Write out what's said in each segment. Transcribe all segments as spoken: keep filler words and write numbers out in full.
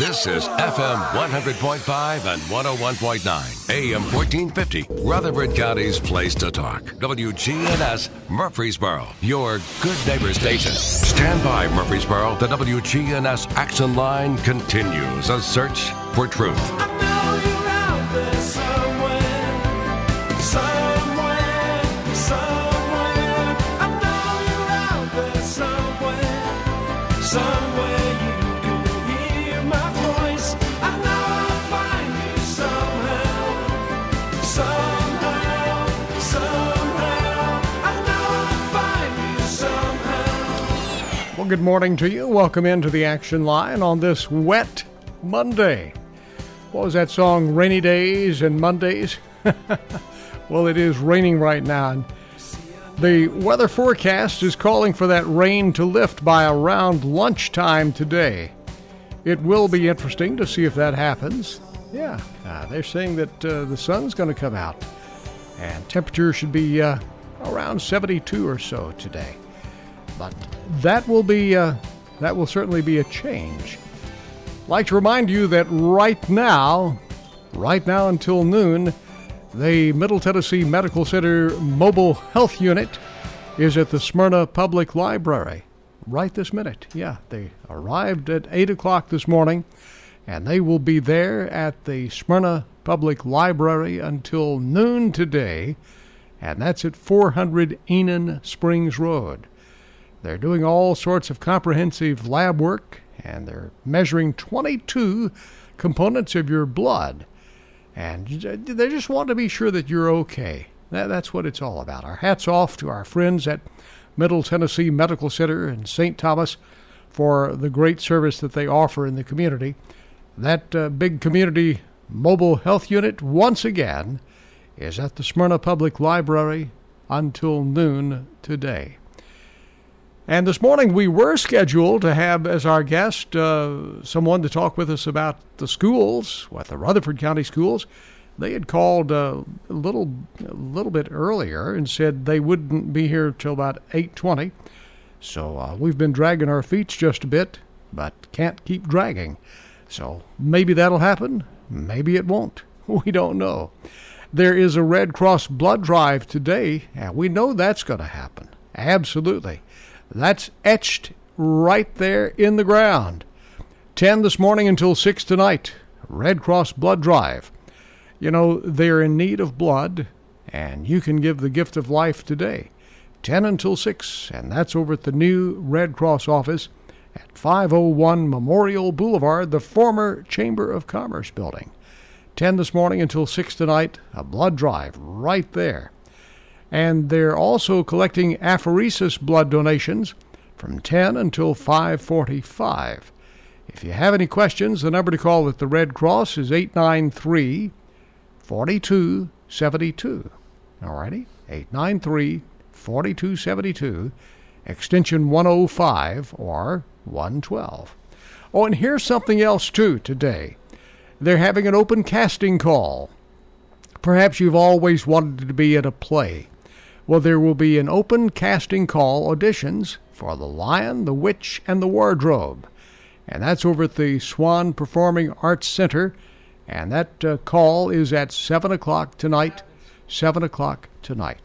This is F M one hundred point five and one oh one point nine, A M fourteen fifty, Rutherford County's place to talk. W G N S Murfreesboro, your good neighbor station. Stand by, Murfreesboro. The W G N S Action Line continues a search for truth. I know you're out there somewhere, somewhere, somewhere. I know you're out there somewhere, somewhere. Well, good morning to you. Welcome into the Action Line on this wet Monday. What was that song, Rainy Days and Mondays? Well, it is raining right now. And the weather forecast is calling for that rain to lift by around lunchtime today. It will be interesting to see if that happens. Yeah, uh, they're saying that uh, the sun's going to come out. And temperature should be uh, around seventy-two or so today. But that will be uh, that will certainly be a change. I'd like to remind you that right now, right now until noon, the Middle Tennessee Medical Center Mobile Health Unit is at the Smyrna Public Library. Right this minute. Yeah, they arrived at eight o'clock this morning, and they will be there at the Smyrna Public Library until noon today, and that's at four hundred Enon Springs Road. They're doing all sorts of comprehensive lab work, and they're measuring twenty-two components of your blood. And they just want to be sure that you're okay. That, that's what it's all about. Our hats off to our friends at Middle Tennessee Medical Center in Saint Thomas for the great service that they offer in the community. That uh, big community mobile health unit, once again, is at the Smyrna Public Library until noon today. And this morning we were scheduled to have as our guest uh, someone to talk with us about the schools, what the Rutherford County schools. They had called uh, a little a little bit earlier and said they wouldn't be here till about eight twenty. So uh, we've been dragging our feet just a bit, but can't keep dragging. So maybe that'll happen, maybe it won't. We don't know. There is a Red Cross blood drive today, and we know that's going to happen. Absolutely. That's etched right there in the ground. ten this morning until six tonight. Red Cross blood drive. You know, they're in need of blood, and you can give the gift of life today. ten until six, and that's over at the new Red Cross office at five oh one Memorial Boulevard, the former Chamber of Commerce building. ten this morning until six tonight, a blood drive right there. And they're also collecting apheresis blood donations from ten until five forty-five. If you have any questions, the number to call at the Red Cross is eight nine three, four two seven two. All righty? eight nine three, four two seven two, extension one oh five or one twelve. Oh, and here's something else, too, today. They're having an open casting call. Perhaps you've always wanted to be at a play. Well, there will be an open casting call auditions for The Lion, the Witch, and the Wardrobe. And that's over at the Swan Performing Arts Center. And that uh, call is at seven o'clock tonight. seven o'clock tonight.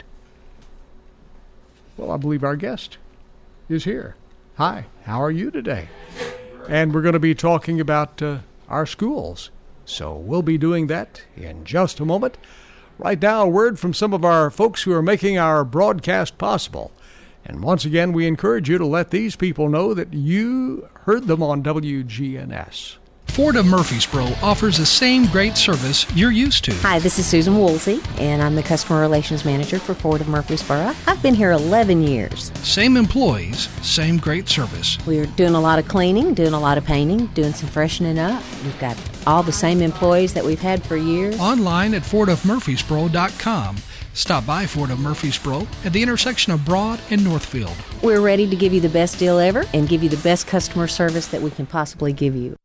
Well, I believe our guest is here. Hi, how are you today? And we're going to be talking about uh, our schools. So we'll be doing that in just a moment. Right now, a word from some of our folks who are making our broadcast possible. And once again, we encourage you to let these people know that you heard them on W G N S. Ford of Murfreesboro offers the same great service you're used to. Hi, this is Susan Woolsey, and I'm the Customer Relations Manager for Ford of Murfreesboro. I've been here eleven years. Same employees, same great service. We're doing a lot of cleaning, doing a lot of painting, doing some freshening up. We've got all the same employees that we've had for years. Online at ford of murfreesboro dot com. Stop by Ford of Murfreesboro at the intersection of Broad and Northfield. We're ready to give you the best deal ever and give you the best customer service that we can possibly give you.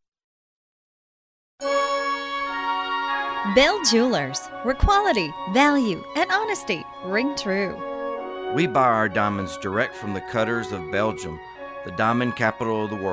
Bell Jewelers, where quality, value, and honesty ring true. We buy our diamonds direct from the cutters of Belgium, the diamond capital of the world.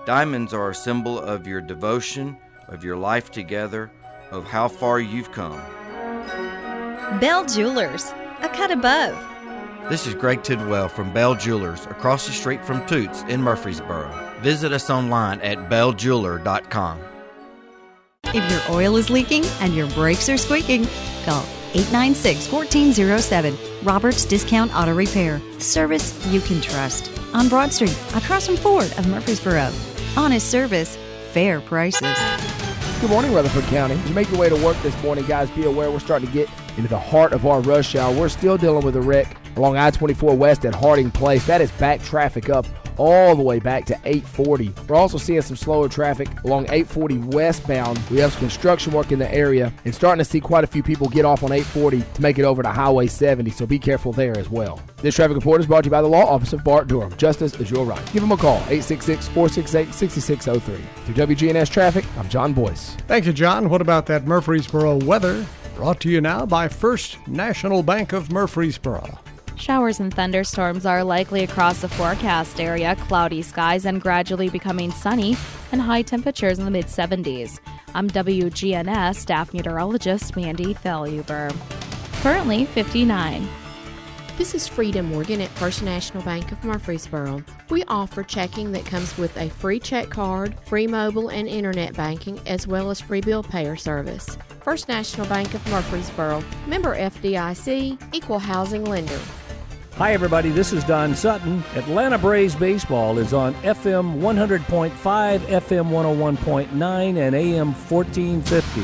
Diamonds are a symbol of your devotion, of your life together, of how far you've come. Bell Jewelers, a cut above. This is Greg Tidwell from Bell Jewelers, across the street from Toots in Murfreesboro. Visit us online at bell jeweler dot com. If your oil is leaking and your brakes are squeaking, call eight nine six, one four zero seven. Roberts Discount Auto Repair. Service you can trust. On Broad Street, across from Ford of Murfreesboro. Honest service, fair prices. Good morning, Rutherford County. As you make your way to work this morning, guys, be aware we're starting to get into the heart of our rush hour. We're still dealing with a wreck along I twenty-four West at Harding Place. That is back traffic up all the way back to eight forty. We're also seeing some slower traffic along eight forty westbound. We have some construction work in the area and starting to see quite a few people get off on eight forty to make it over to Highway seventy, so be careful there as well. This traffic report is brought to you by the law office of Bart Durham. Justice is your right. Give them a call, eight six six, four six eight, six six zero three. Through W G N S Traffic, I'm John Boyce. Thank you, John. What about that Murfreesboro weather? Brought to you now by First National Bank of Murfreesboro. Showers and thunderstorms are likely across the forecast area, cloudy skies and gradually becoming sunny, and high temperatures in the mid seventies. I'm W G N S staff meteorologist Mandy Thalhuber. Currently fifty-nine. This is Frida Morgan at First National Bank of Murfreesboro. We offer checking that comes with a free check card, free mobile and internet banking, as well as free bill payer service. First National Bank of Murfreesboro, member F D I C, equal housing lender. Hi, everybody. This is Don Sutton. Atlanta Braves Baseball is on F M one hundred point five, F M one oh one point nine, and A M fourteen fifty.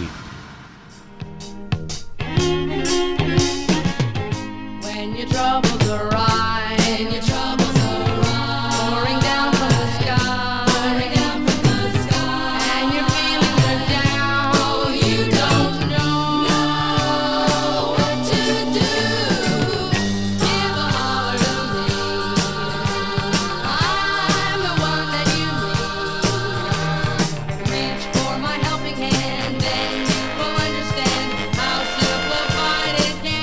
When your troubles arise, when your troubles arise, pouring down from the sky, pouring down from the sky, and your feelings are down, you don't know, know what to do. Give a holler to me. I'm the one that you need. Reach for my helping hand, then you will understand how simplified it can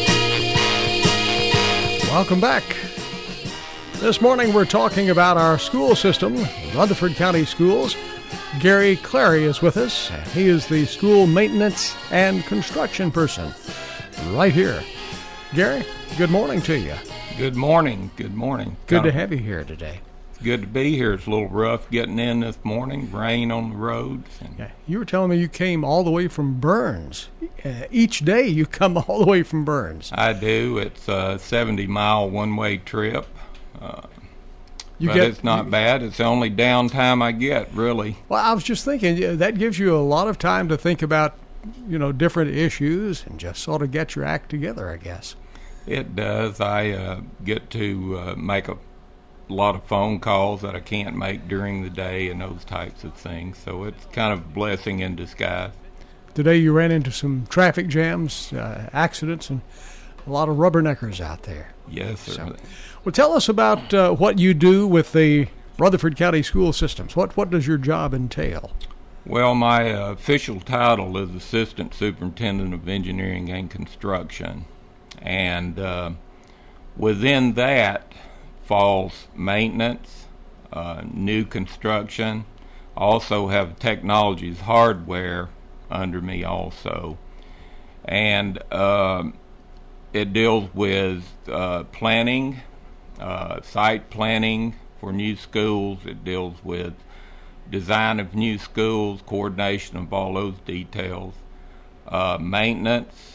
be. Welcome back. This morning we're talking about our school system, Rutherford County Schools. Gary Clary is with us. He is the school maintenance and construction person right here. Gary, good morning to you. Good morning. Good morning. Good to have you here today. It's good to be here. It's a little rough getting in this morning. Rain on the roads. And Yeah, you were telling me you came all the way from Burns. Uh, each day you come all the way from Burns. I do. It's a seventy mile one-way trip. Uh, You but get- it's not you- bad. It's the only downtime I get, really. Well, I was just thinking yeah, that gives you a lot of time to think about, you know, different issues and just sort of get your act together, I guess. It does. I uh, get to uh, make a lot of phone calls that I can't make during the day and those types of things. So it's kind of a blessing in disguise. Today you ran into some traffic jams, uh, accidents, and a lot of rubberneckers out there. Yes, sir. So, well, tell us about uh, what you do with the Rutherford County school systems. What what does your job entail? Well, my uh, official title is Assistant Superintendent of Engineering and Construction. And uh, within that falls maintenance, uh, new construction. Also have technologies hardware under me also. And um, it deals with uh, planning, uh, site planning for new schools. It deals with design of new schools, coordination of all those details, uh, maintenance,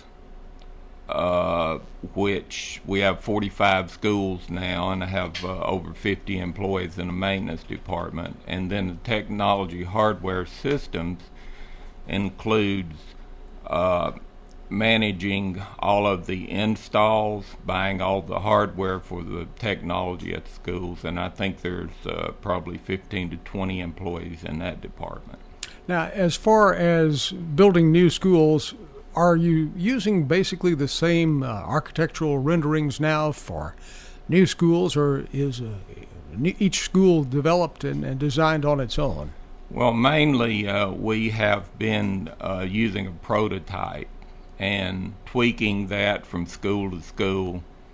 uh, which we have forty-five schools now, and I have uh, over fifty employees in the maintenance department. And then the technology hardware systems includes uh, managing all of the installs, buying all the hardware for the technology at the schools, and I think there's uh, probably fifteen to twenty employees in that department. Now, as far as building new schools, are you using basically the same uh, architectural renderings now for new schools, or is uh, each school developed and, and designed on its own? Well, mainly uh, we have been uh, using a prototype and tweaking that from school to school.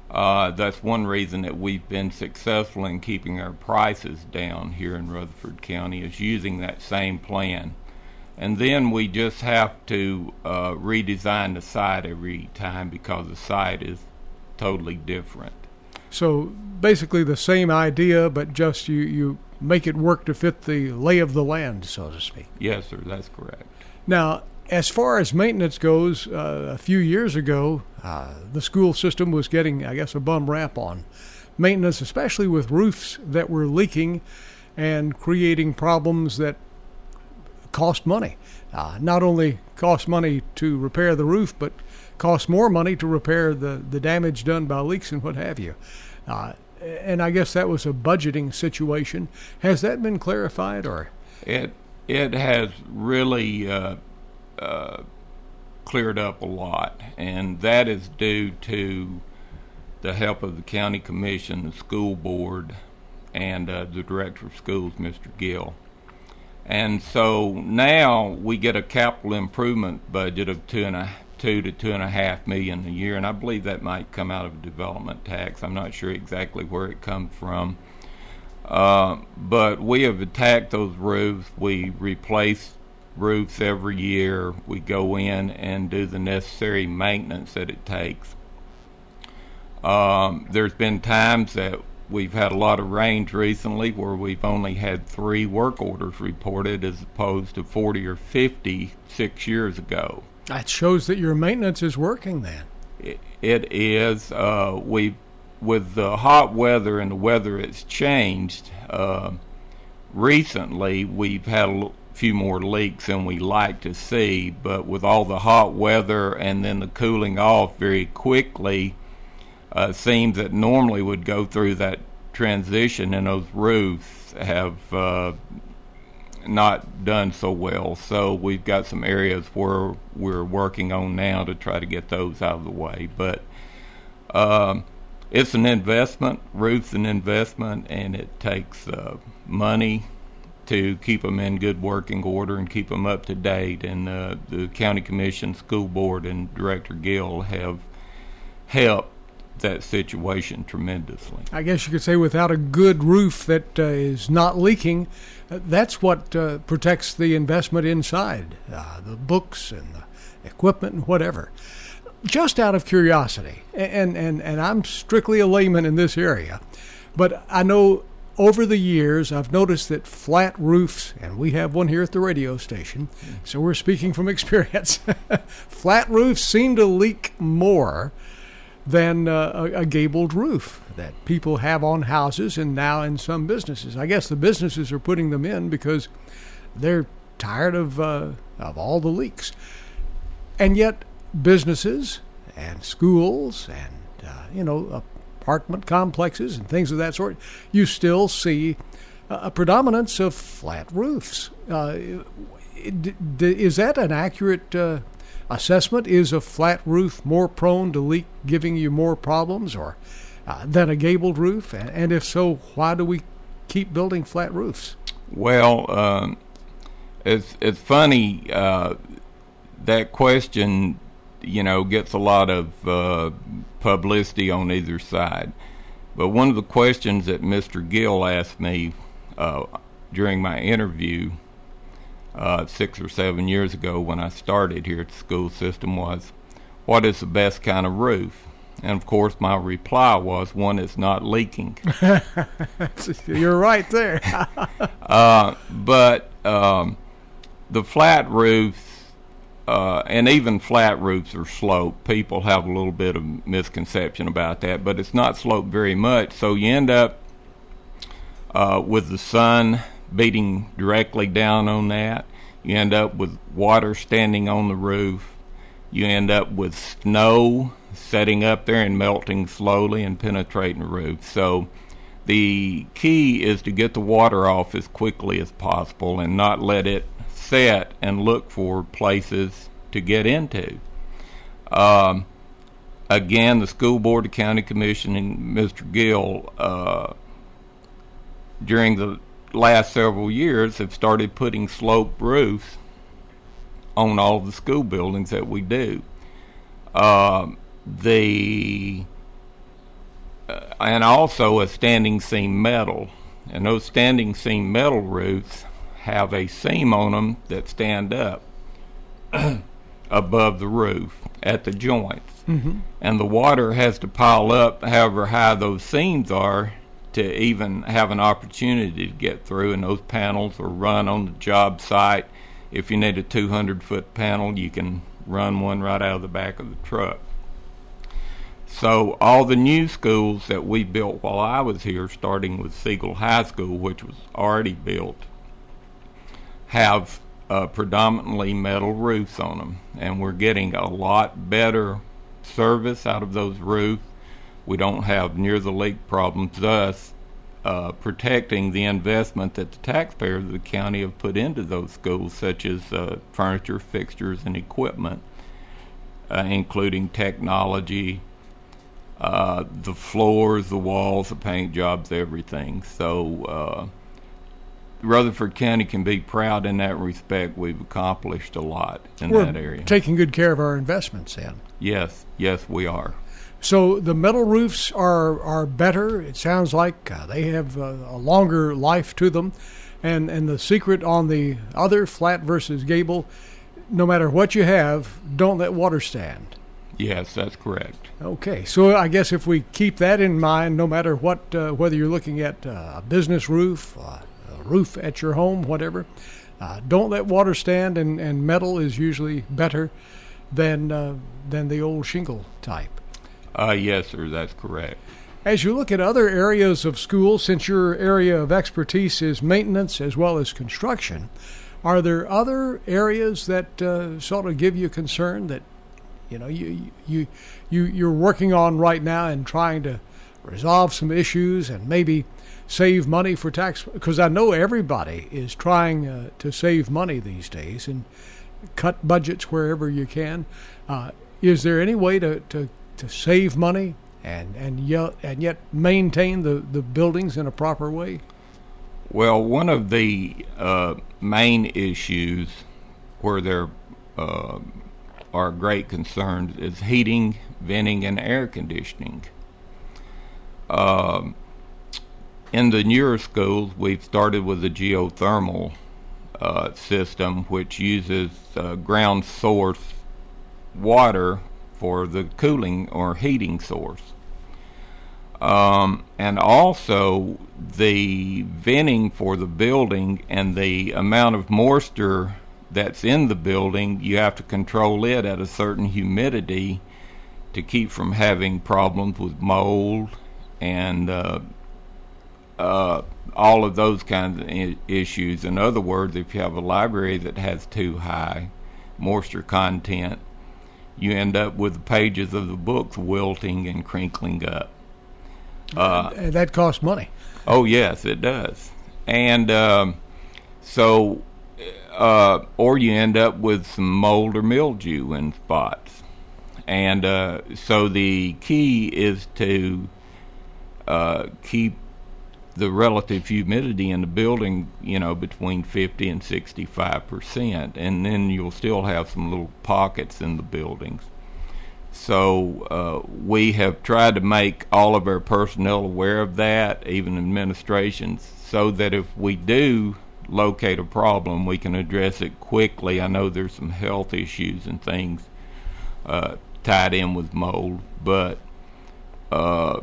Uh, that's one reason that we've been successful in keeping our prices down here in Rutherford County, is using that same plan. And then we just have to uh, redesign the site every time because the site is totally different. So basically the same idea, but just you, you make it work to fit the lay of the land, so to speak. Yes, sir, that's correct. Now, as far as maintenance goes, uh, a few years ago, uh, the school system was getting, I guess, a bum rap on maintenance, especially with roofs that were leaking and creating problems that cost money. Uh, not only cost money to repair the roof, but cost more money to repair the, the damage done by leaks and what have you. Uh, and I guess that was a budgeting situation. Has that been clarified, or? It, it has really... Uh, Uh, cleared up a lot, and that is due to the help of the county commission, the school board, and uh, the director of schools, Mister Gill. And so now we get a capital improvement budget of two and a two to two and a half million a year, and I believe that might come out of development tax. I'm not sure exactly where it comes from, uh, but we have attacked those roofs. We replace roofs every year. We go in and do the necessary maintenance that it takes. Um, there's been times that we've had a lot of rains recently where we've only had three work orders reported as opposed to forty or fifty six years ago. That shows that your maintenance is working then. It, it is. Uh, we, with the hot weather and the weather it's changed, uh, recently we've had a few more leaks than we like to see, but with all the hot weather and then the cooling off very quickly, uh, seams that normally would go through that transition and those roofs have uh, not done so well. So we've got some areas where we're working on now to try to get those out of the way. But um, it's an investment. Roof's an investment, and it takes uh, money to keep them in good working order and keep them up to date. And uh, the county commission, school board, and Director Gill have helped that situation tremendously. I guess you could say without a good roof that uh, is not leaking, uh, that's what uh, protects the investment inside, uh, the books and the equipment and whatever. Just out of curiosity, and, and, and I'm strictly a layman in this area, but I know over the years, I've noticed that flat roofs, and we have one here at the radio station, so we're speaking from experience, flat roofs seem to leak more than uh, a, a gabled roof that people have on houses and now in some businesses. I guess the businesses are putting them in because they're tired of, uh, of all the leaks. And yet businesses and schools and, uh, you know, uh, apartment complexes and things of that sort, you still see a predominance of flat roofs. Uh, is that an accurate uh, assessment? Is a flat roof more prone to leak, giving you more problems, or uh, than a gabled roof? And if so, why do we keep building flat roofs? Well, um, it's it's funny, uh, that question, you know, gets a lot of uh, publicity on either side. But one of the questions that Mister Gill asked me uh, during my interview uh, six or seven years ago when I started here at the school system was, what is the best kind of roof? And, of course, my reply was one that's not leaking. You're right there. uh, but um, the flat roofs, Uh, and even flat roofs are sloped. People have a little bit of misconception about that, but it's not sloped very much. So you end up uh, with the sun beating directly down on that. You end up with water standing on the roof. You end up with snow setting up there and melting slowly and penetrating the roof. So the key is to get the water off as quickly as possible and not let it set and look for places to get into. Um, again, the school board, the county commission, and Mister Gill, uh, during the last several years, have started putting sloped roofs on all the school buildings that we do. Uh, the uh, and also a standing seam metal. And those standing seam metal roofs have a seam on them that stand up above the roof at the joints. Mm-hmm. And the water has to pile up however high those seams are to even have an opportunity to get through, and those panels are run on the job site. If you need a two hundred foot panel, you can run one right out of the back of the truck. So all the new schools that we built while I was here, starting with Siegel High School, which was already built, have uh, predominantly metal roofs on them, and we're getting a lot better service out of those roofs. We don't have near the leak problems, thus uh, protecting the investment that the taxpayers of the county have put into those schools, such as uh, furniture, fixtures, and equipment, uh, including technology, uh, the floors, the walls, the paint jobs, everything. So uh, Rutherford County can be proud in that respect. We've accomplished a lot in We're that area. Taking good care of our investments then. Yes, yes, we are. So the metal roofs are are better. It sounds like uh, they have uh, a longer life to them, and and the secret on the other, flat versus gable, no matter what you have, don't let water stand. Yes, that's correct. Okay, so I guess if we keep that in mind, no matter what, uh, whether you're looking at uh, a business roof, uh, a roof at your home, whatever, uh, don't let water stand, and, and metal is usually better than uh, than the old shingle type. Uh, yes, sir, that's correct. As you look at other areas of school, since your area of expertise is maintenance as well as construction, are there other areas that uh, sort of give you concern that, you know, you you you you're working on right now and trying to resolve some issues and maybe save money for tax? Because I know everybody is trying uh, to save money these days and cut budgets wherever you can. Uh, is there any way to, to, to save money and and yet and yet maintain the, the buildings in a proper way? Well, one of the uh, main issues where there uh, are great concerns is heating, venting, and air conditioning. Uh, in the newer schools, we've started with a geothermal uh, system, which uses uh, ground source water for the cooling or heating source. Um, and also the venting for the building and the amount of moisture that's in the building, you have to control it at a certain humidity to keep from having problems with mold and uh, uh, all of those kinds of I- issues. In other words, if you have a library that has too high moisture content, you end up with the pages of the books wilting and crinkling up. Uh, and that costs money. Oh, yes, it does. And um, so, uh, or you end up with some mold or mildew in spots. And uh, so the key is to uh, keep the relative humidity in the building, you know, between fifty and sixty-five percent. And then you'll still have some little pockets in the buildings. So uh, we have tried to make all of our personnel aware of that, even administrations, so that if we do locate a problem, we can address it quickly. I know there's some health issues and things uh, tied in with mold, but uh,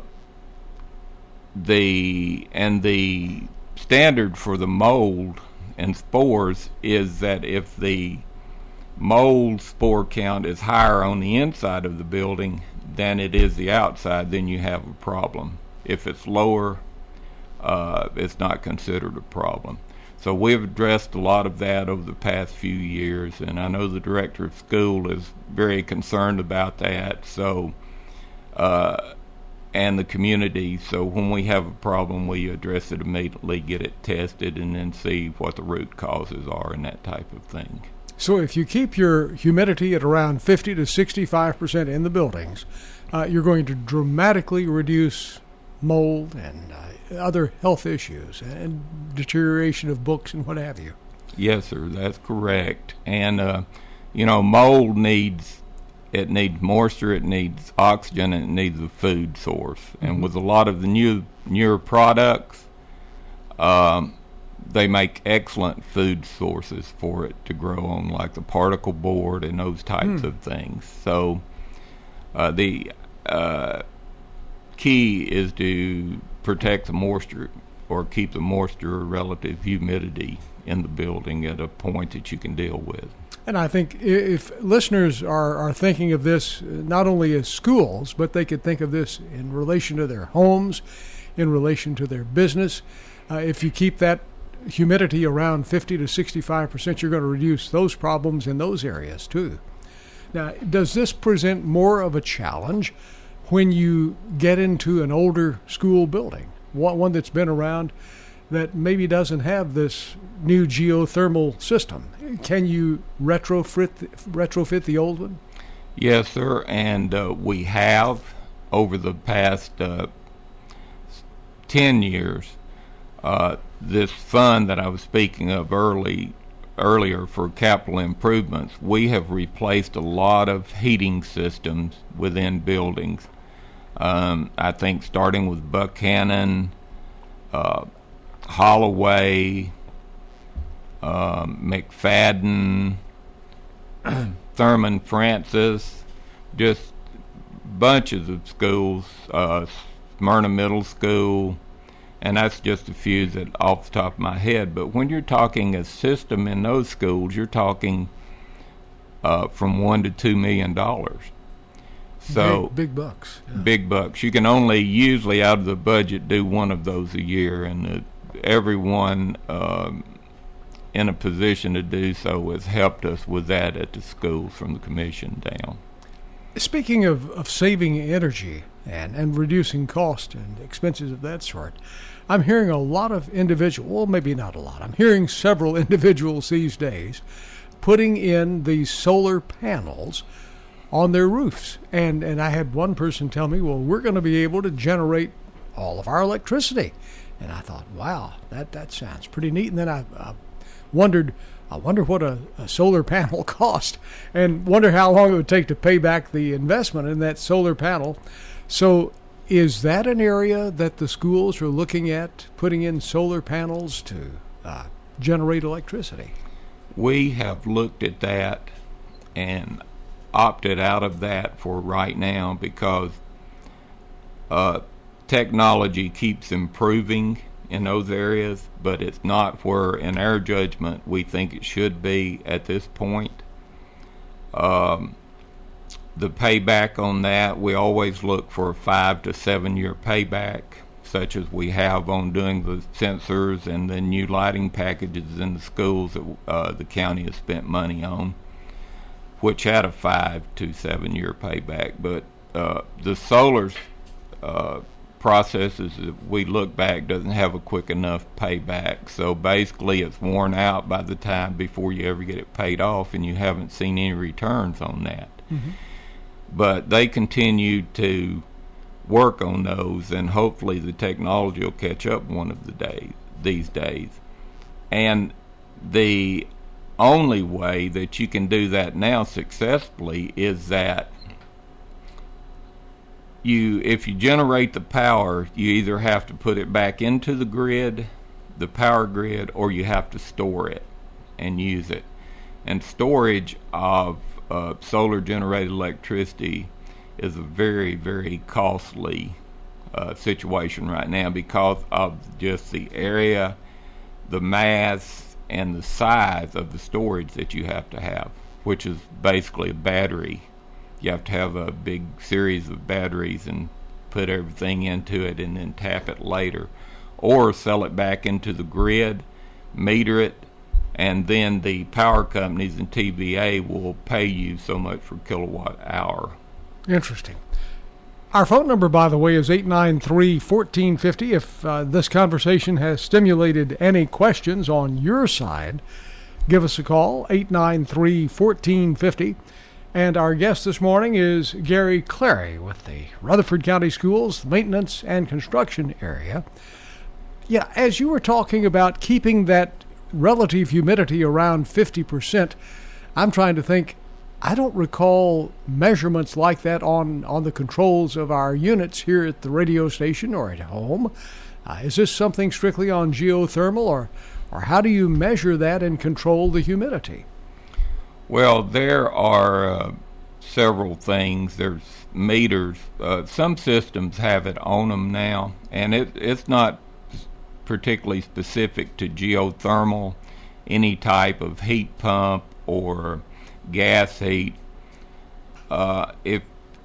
the and the standard for the mold and spores is that if the mold spore count is higher on the inside of the building than it is the outside, then you have a problem. If it's lower, uh, it's not considered a problem. So we've addressed a lot of that over the past few years, and I know the director of school is very concerned about that. So, uh, and the community. So when we have a problem, we address it immediately, get it tested, and then see what the root causes are and that type of thing. So if you keep your humidity at around fifty to sixty-five percent in the buildings, uh, you're going to dramatically reduce mold and uh, other health issues and deterioration of books and what have you. Yes, sir, that's correct. And, uh, you know, mold needs it needs moisture, it needs oxygen, and it needs a food source. Mm-hmm. And with a lot of the new newer products, um, they make excellent food sources for it to grow on, like the particle board and those types mm. of things. So uh, the uh, key is to protect the moisture or keep the moisture or relative humidity in the building at a point that you can deal with. And I think if listeners are, are thinking of this not only as schools, but they could think of this in relation to their homes, in relation to their business. Uh, if you keep that humidity around fifty to sixty-five percent, you're going to reduce those problems in those areas too. Now, does this present more of a challenge when you get into an older school building, one, one that's been around that maybe doesn't have this new geothermal system? Can you retrofit retrofit the old one? Yes, sir, and uh, we have over the past uh, ten years. Uh, this fund that I was speaking of early earlier for capital improvements, we have replaced a lot of heating systems within buildings. Um, I think starting with Buchanan, uh, Holloway, um, McFadden, Thurman Francis, just bunches of schools, uh, Smyrna Middle School, and that's just a few that off the top of my head. But when you're talking a system in those schools, you're talking uh, from one to two million dollars. So big, big bucks. Yeah. Big bucks. You can only usually out of the budget do one of those a year, and uh, everyone um, in a position to do so has helped us with that at the schools from the commission down. Speaking of, of saving energy and, and reducing cost and expenses of that sort, I'm hearing a lot of individuals, well, maybe not a lot, I'm hearing several individuals these days putting in these solar panels on their roofs. And, and I had one person tell me, well, we're going to be able to generate all of our electricity. And I thought, wow, that, that sounds pretty neat. And then I, I wondered, I wonder what a, a solar panel cost, and wonder how long it would take to pay back the investment in that solar panel. So is that an area that the schools are looking at, putting in solar panels to uh, generate electricity? We have looked at that and opted out of that for right now because uh, technology keeps improving in those areas, but it's not where, in our judgment, we think it should be at this point. Um, the payback on that, we always look for a five to seven year payback, such as we have on doing the sensors and the new lighting packages in the schools that uh, the county has spent money on, which had a five to seven year payback. But uh, the solar uh, processes that we look back doesn't have a quick enough payback. So basically it's worn out by the time before you ever get it paid off, and you haven't seen any returns on that. Mm-hmm. But they continue to work on those, and hopefully the technology will catch up one of the days these days. And the only way that you can do that now successfully is that you, if you generate the power, you either have to put it back into the grid, the power grid, or you have to store it and use it. And storage of uh, solar generated electricity is a very, very costly uh, situation right now because of just the area, the mass, and the size of the storage that you have to have, which is basically a battery. You have to have a big series of batteries and put everything into it and then tap it later, or sell it back into the grid, meter it, and then the power companies and T V A will pay you so much per kilowatt hour. Interesting. Our phone number, by the way, is eight nine three, one four five zero. If uh, this conversation has stimulated any questions on your side, give us a call, eight nine three, one four five zero. And our guest this morning is Gary Clary with the Rutherford County Schools Maintenance and Construction Area. Yeah, as you were talking about keeping that relative humidity around fifty percent, I'm trying to think, I don't recall measurements like that on, on the controls of our units here at the radio station or at home. Uh, is this something strictly on geothermal, or, or how do you measure that and control the humidity? Well, there are uh, several things. There's meters. Uh, some systems have it on them now, and it, it's not particularly specific to geothermal, any type of heat pump or gas heat. Uh, if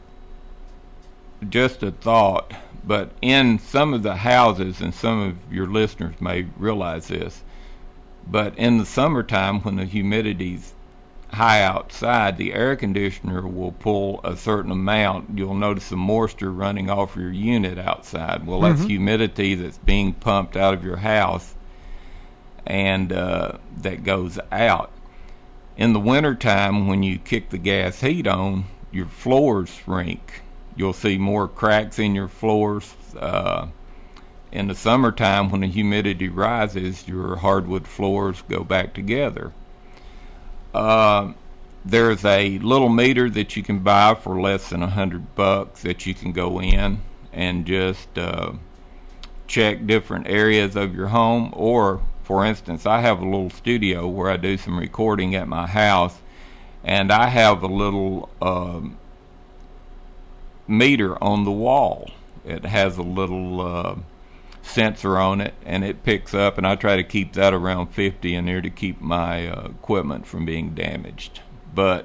just a thought, but in some of the houses, and some of your listeners may realize this, but in the summertime when the humidity's high outside, the air conditioner will pull a certain amount. You'll notice the moisture running off your unit outside. Well, that's Mhm. humidity that's being pumped out of your house, and uh, that goes out. In the wintertime, when you kick the gas heat on, your floors shrink. You'll see more cracks in your floors. Uh, in the summertime, when the humidity rises, your hardwood floors go back together. Uh, there's a little meter that you can buy for less than a hundred bucks that you can go in and just uh, check different areas of your home. Or, for instance, I have a little studio where I do some recording at my house, and I have a little um, meter on the wall. It has a little uh, sensor on it, and it picks up, and I try to keep that around fifty in there to keep my uh, equipment from being damaged. But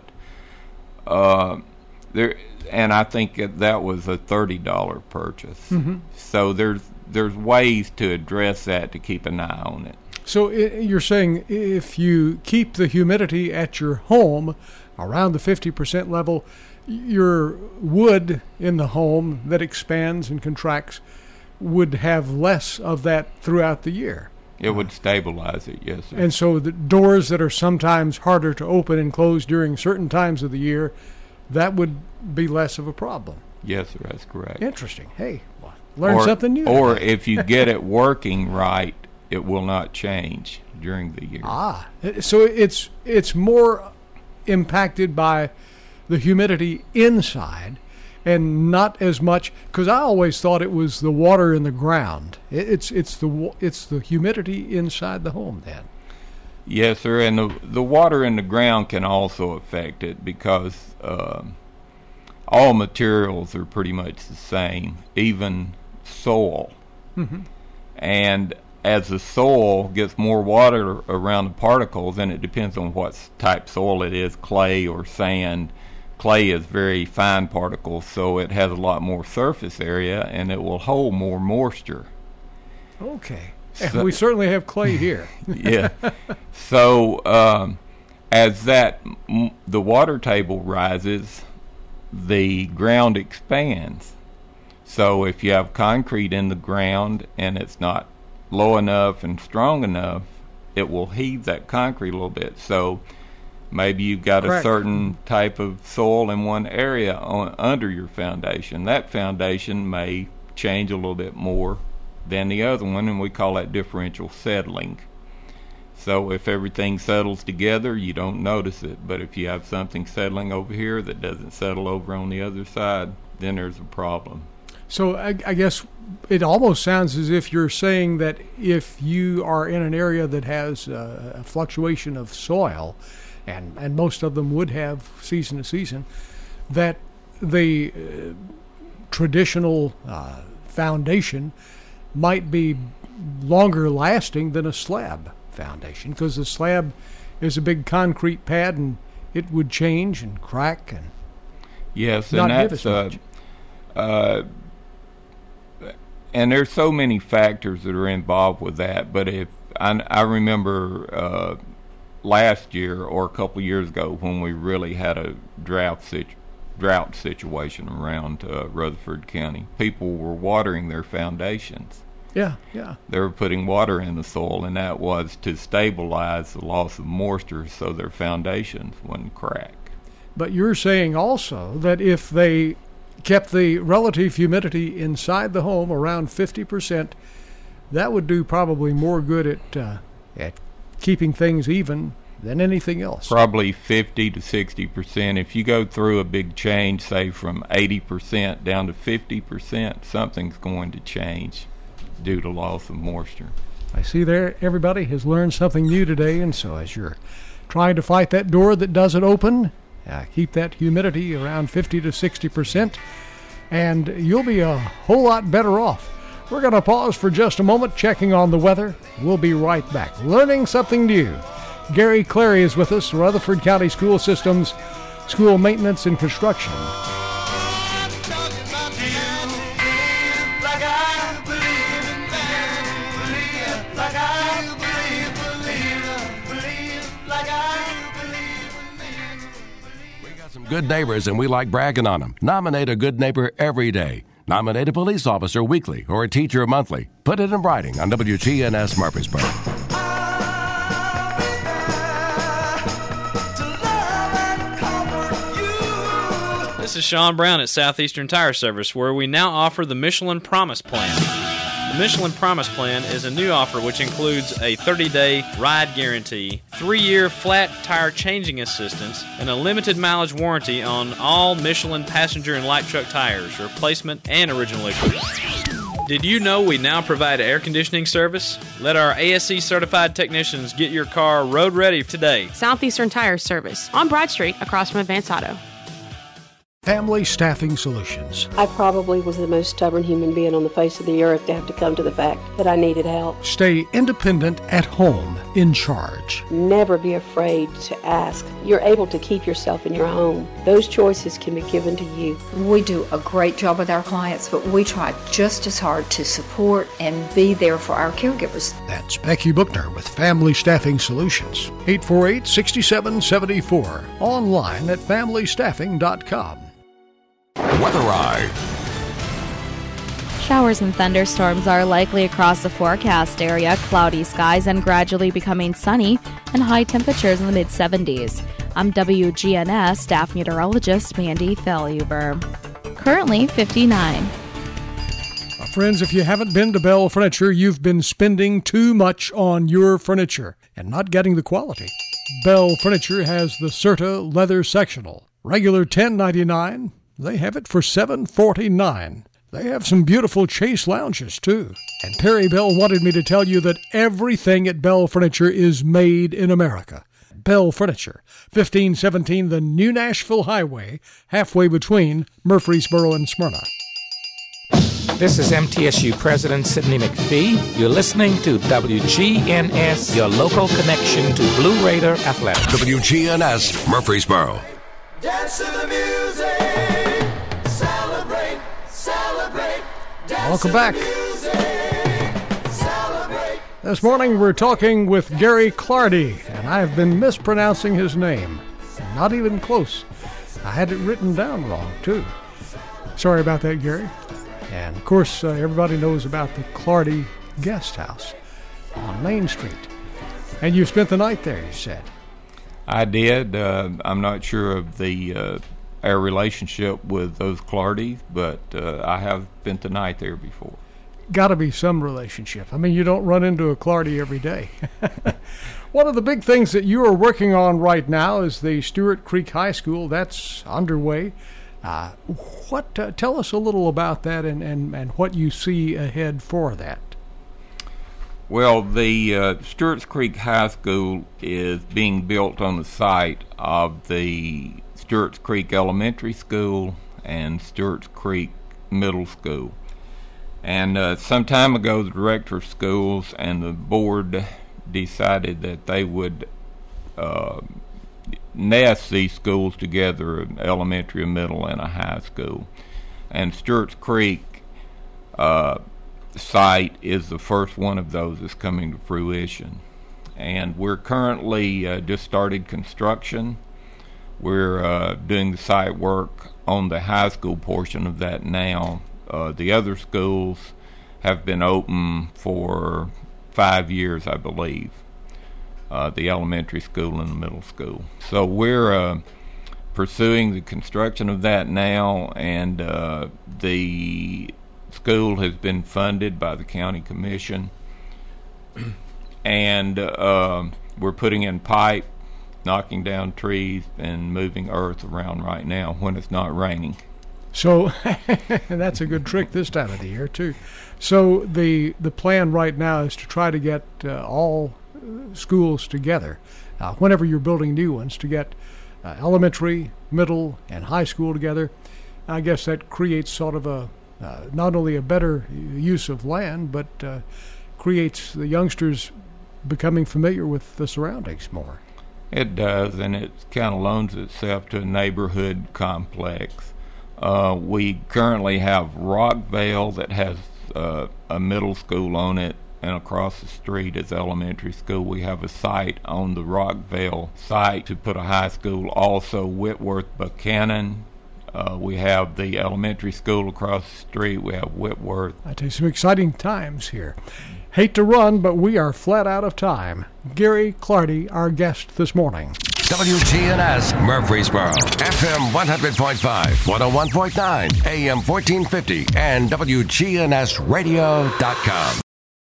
uh, there, and I think that, that was a thirty dollar purchase. Mhm. So there's there's ways to address that to keep an eye on it. So I you're saying if you keep the humidity at your home around the fifty percent level, your wood in the home that expands and contracts would have less of that throughout the year. It would stabilize it, yes, sir. And so the doors that are sometimes harder to open and close during certain times of the year, that would be less of a problem. Yes, sir, that's correct. Interesting. Hey, well, learn or, something new. Or if you get it working right, it will not change during the year. Ah, so it's it's more impacted by the humidity inside, and not as much, because I always thought it was the water in the ground. It, it's it's the wa- it's the humidity inside the home then. Yes, sir, and the the water in the ground can also affect it, because uh, all materials are pretty much the same, even soil. Mm-hmm. And as the soil gets more water around the particles, and it depends on what type soil it is, clay or sand. Clay is very fine particles, so it has a lot more surface area, and it will hold more moisture. Okay. So- And we certainly have clay here. Yeah. So um, as that m- the water table rises, the ground expands. So if you have concrete in the ground and it's not low enough and strong enough, it will heave that concrete a little bit. So maybe you've got Correct. a certain type of soil in one area on, under your foundation. That foundation may change a little bit more than the other one, and we call that differential settling. So if everything settles together, you don't notice it. But if you have something settling over here that doesn't settle over on the other side, then there's a problem. So I, I guess it almost sounds as if you're saying that if you are in an area that has uh, a fluctuation of soil, and, and most of them would have season to season, that the uh, traditional uh, foundation might be longer lasting than a slab foundation, because the slab is a big concrete pad and it would change and crack and Yes, not and give that's as uh, much. uh, and there's so many factors that are involved with that. But if I, I remember uh, last year or a couple of years ago when we really had a drought situ- drought situation around uh, Rutherford County, people were watering their foundations. Yeah, yeah. They were putting water in the soil, and that was to stabilize the loss of moisture so their foundations wouldn't crack. But you're saying also that if they kept the relative humidity inside the home around fifty percent, that would do probably more good at uh, at keeping things even than anything else. Probably fifty to sixty percent. If you go through a big change, say from eighty percent down to fifty percent, something's going to change due to loss of moisture. I see there everybody has learned something new today, and so as you're trying to fight that door that doesn't open, uh, keep that humidity around fifty to sixty percent, and you'll be a whole lot better off. We're going to pause for just a moment, checking on the weather. We'll be right back, learning something new. Gary Clary is with us, Rutherford County School Systems, School Maintenance and Construction. Good neighbors, and we like bragging on them. Nominate a good neighbor every day. Nominate a police officer weekly or a teacher monthly. Put it in writing on W G N S Murfreesboro. This is Sean Brown at Southeastern Tire Service, where we now offer the Michelin Promise Plan. The Michelin Promise Plan is a new offer which includes a thirty-day ride guarantee, three-year flat tire changing assistance, and a limited mileage warranty on all Michelin passenger and light truck tires, replacement and original equipment. Did you know we now provide air conditioning service? Let our A S C certified technicians get your car road ready today. Southeastern Tire Service on Broad Street across from Advance Auto. Family Staffing Solutions. I probably was the most stubborn human being on the face of the earth to have to come to the fact that I needed help. Stay independent at home, in charge. Never be afraid to ask. You're able to keep yourself in your home. Those choices can be given to you. We do a great job with our clients, but we try just as hard to support and be there for our caregivers. That's Becky Bookner with Family Staffing Solutions. eight four eight, six seven seven four. Online at family staffing dot com. Weather Eye. Showers and thunderstorms are likely across the forecast area, cloudy skies and gradually becoming sunny, and high temperatures in the mid seventies. I'm W G N S staff meteorologist Mandy Failhuber. Currently fifty-nine. Uh, friends, if you haven't been to Bell Furniture, you've been spending too much on your furniture and not getting the quality. Bell Furniture has the Serta Leather Sectional. Regular ten ninety-nine. They have it for seven forty-nine. They have some beautiful Chase lounges, too. And Perry Bell wanted me to tell you that everything at Bell Furniture is made in America. Bell Furniture, fifteen seventeen the New Nashville Highway, halfway between Murfreesboro and Smyrna. This is M T S U President Sidney McPhee. You're listening to W G N S, your local connection to Blue Raider Athletics. W G N S Murfreesboro. Dance to the music. Celebrate, celebrate. Dance Welcome to back. The music. Celebrate. This morning we're talking with Gary Clardy, and I've been mispronouncing his name. Not even close. I had it written down wrong, too. Sorry about that, Gary. And, of course, uh, everybody knows about the Clardy Guest House on Main Street. And you spent the night there, you said. I did. Uh, I'm not sure of the uh, our relationship with those Clardy's, but uh, I have spent the night there before. Got to be some relationship. I mean, you don't run into a Clardy every day. One of the big things that you are working on right now is the Stewart Creek High School. That's underway. Uh, what? Uh, tell us a little about that and, and, and what you see ahead for that. Well, the uh, Stewart's Creek High School is being built on the site of the Stewart's Creek Elementary School and Stewart's Creek Middle School. And uh, some time ago, the director of schools and the board decided that they would uh, nest these schools together, an elementary, a middle, and a high school. And Stewart's Creek uh, site is the first one of those that's coming to fruition. And we're currently uh, just started construction. We're uh, doing the site work on the high school portion of that now. Uh, the other schools have been open for five years, I believe, uh, the elementary school and the middle school. So we're uh, pursuing the construction of that now, and uh, the school has been funded by the county commission, and uh, we're putting in pipe knocking down trees and moving earth around right now when it's not raining. So that's a good trick this time of the year too. So the the plan right now is to try to get uh, all schools together, uh, whenever you're building new ones, to get uh, elementary, middle, and high school together. I guess that creates sort of a uh, not only a better use of land, but uh, creates the youngsters becoming familiar with the surroundings more. It does, and it kind of loans itself to a neighborhood complex. Uh, we currently have Rockvale that has uh, a middle school on it, and across the street is elementary school. We have a site on the Rockvale site to put a high school. Also, Whitworth Buchanan. Uh, we have the elementary school across the street. We have Whitworth. I tell you, some exciting times here. Hate to run, but we are flat out of time. Gary Clardy, our guest this morning. W G N S Murfreesboro, F M one hundred point five, one oh one point nine, A M fourteen fifty, and W G N S radio dot com.